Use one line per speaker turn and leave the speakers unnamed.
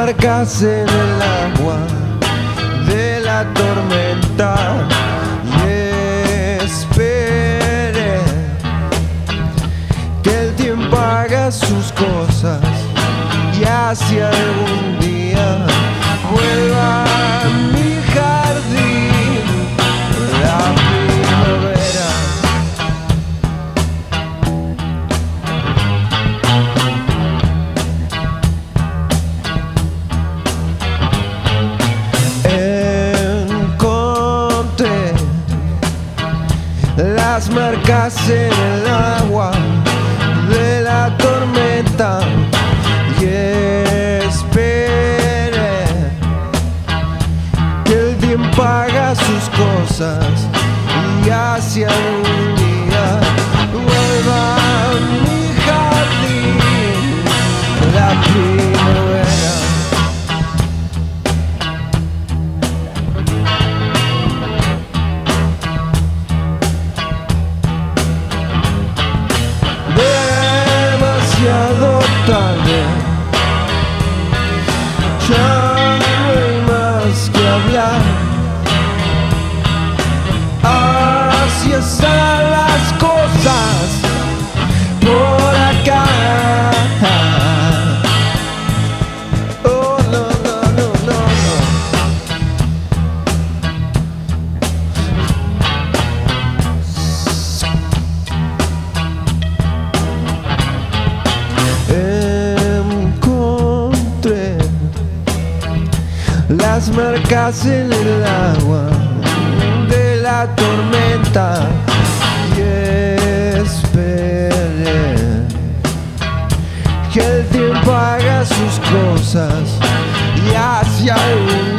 marcas en el agua de la tormenta y espere que el tiempo haga sus cosas y hacia algún día vuelva a mi jardín la primavera. Encontré las marcas en el agua de la tormenta y espere que el tiempo haga sus cosas y hacia un día vuelva a mi jardín la primavera. Demasiado tarde, ya no hay más que hablar. Así están las cosas por acá. Oh, no, no, no, no, Encontré las marcas en el agua de la tormenta y esperé que el tiempo haga sus cosas y hacia un